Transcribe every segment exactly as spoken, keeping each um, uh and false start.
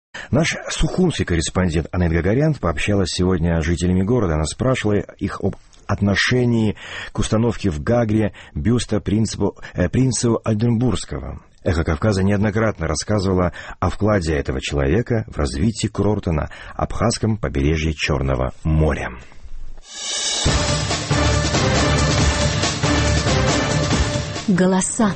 Наш сухумский корреспондент Анет Гагарян пообщалась сегодня с жителями города. Она спрашивала их об отношении к установке в Гагре бюста принципу, э, принцу Ольденбургского. «Эхо Кавказа» неоднократно рассказывала о вкладе этого человека в развитие курорта на абхазском побережье Черного моря. Голоса.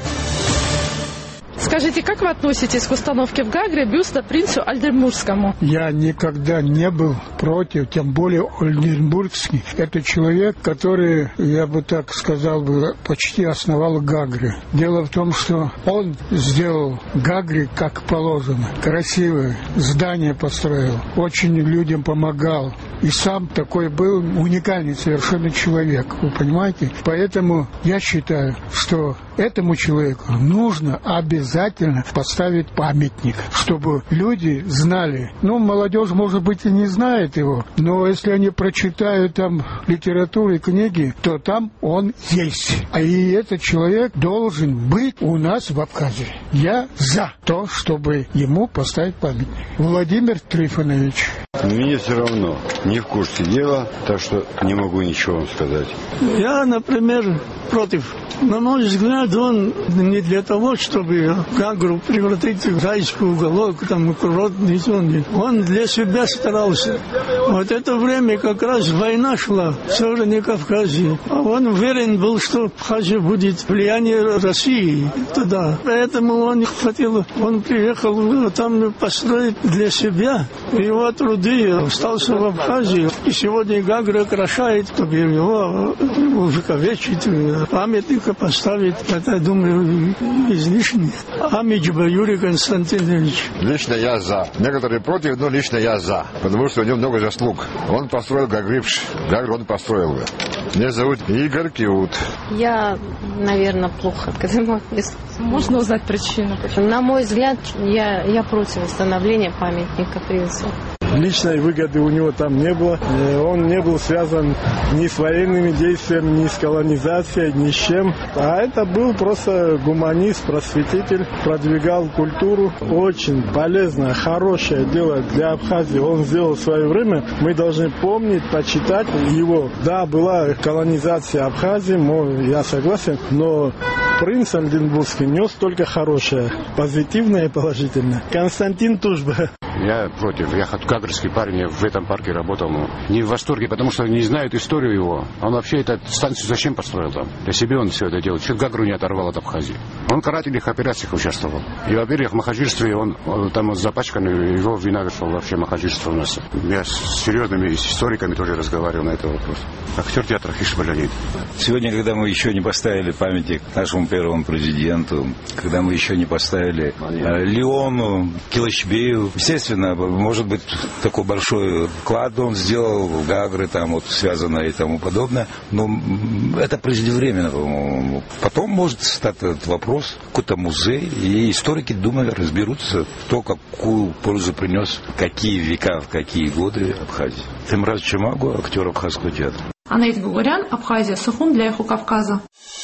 Скажите, как вы относитесь к установке в Гагре бюста принцу Ольденбургскому? Я никогда не был против, тем более Ольденбургский. Это человек, который, я бы так сказал, бы, почти основал Гагры. Дело в том, что он сделал Гагре как положено. Красивое здание построил, очень людям помогал. И сам такой был уникальный совершенно человек, вы понимаете? Поэтому я считаю, что этому человеку нужно обязательно поставить памятник, чтобы люди знали. Ну, молодежь, может быть, и не знает его, но если они прочитают там литературу и книги, то там он есть. А и этот человек должен быть у нас в Абхазии. Я за то, чтобы ему поставить памятник. Владимир Трифонович. Мне все равно, не в курсе дела, так что не могу ничего вам сказать. Я, например, против. На мой взгляд, он не для того, чтобы Гагру превратить в райский уголок, там, курортный зоны. Он для себя старался. Вот это время как раз война шла в Северной Кавказе. А он уверен был, что Абхазия будет влияние России туда. Поэтому он хотел, он приехал там построить для себя. Его труды остался в Абхазии. И сегодня Гагра окрашает, чтобы его увековечить, памятника поставить. Это, думаю, излишне. Амиджба Юрий Константинович. Лично я за. Некоторые против, но лично я за. Потому что у него много заслуг. Он построил Гагрипш. Гагру он построил. Меня зовут Игорь Киут. Я, наверное, плохо к этому отнесусь. Можно узнать причину? На мой взгляд, я, я против восстановления памятника принцу. Личной выгоды у него там не было. Он не был связан ни с военными действиями, ни с колонизацией, ни с чем. А это был просто гуманист, просветитель, продвигал культуру. Очень полезное, хорошее дело для Абхазии он сделал в свое время. Мы должны помнить, почитать его. Да, была колонизация Абхазии, я согласен, но принц Ольденбургский нес только хорошее, позитивное и положительное. Константин Тужба. Я против. Я гагрский парень, я в этом парке работал. Но не в восторге, потому что не знают историю его. Он вообще эту станцию зачем построил там? Для себя он все это делал. Чуть Гагру не оторвал от Абхазии. Он в карательных операциях участвовал. И, во-первых, в махаджирстве он, он там запачкан, его вина вышел вообще махаджирство у нас. Я с серьезными историками тоже разговаривал на этот вопрос. Актер театра Хишба Леонид. Сегодня, когда мы еще не поставили памятник нашему первому президенту, когда мы еще не поставили э, Леону Килашбею, естественно, может быть, такой большой вклад он сделал в Гагры, там вот связано и тому подобное, но это преждевременно, по-моему. Потом может стать этот вопрос, какой-то музей, и историки, думаю, разберутся, кто какую пользу принес, какие века, в какие годы Абхазии. Темраз Чимагу, актер Абхазского театра. Анет Гагарян, Абхазия, Сухум для «Эхо Кавказа».